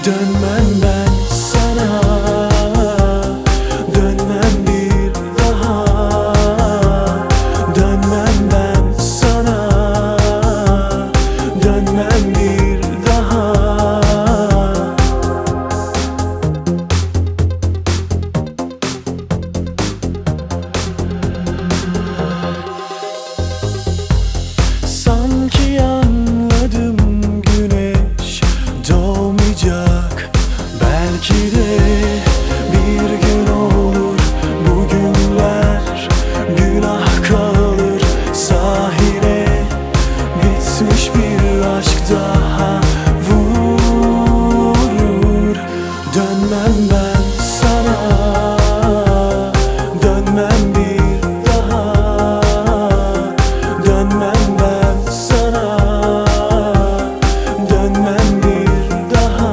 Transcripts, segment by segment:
Dönmem ben sana, dönmem bir daha. Dönmem ben sana, dönmem bir daha. Sanki anladım, güneş doğmayacak. Belki de bir gün olur, bu günler günah kalır. Sahile bitmiş bir aşk daha vurur. Dönmem ben sana, dönmem bir daha. Dönmem ben sana, dönmem bir daha.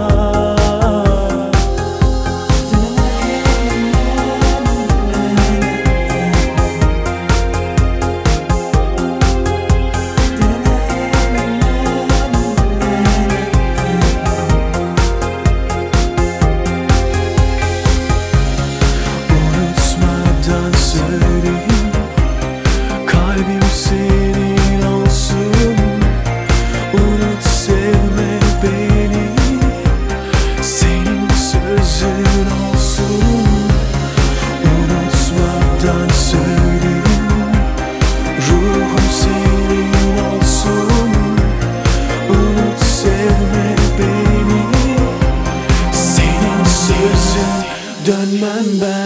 Unutmadan söyleyeyim, kalbim senin olsun. Unut, sevme beni, senin sözün olsun. Unutmadan söyleyeyim, ruhum senin olsun. Unut, sevme beni, senin sözün. Dönmem ben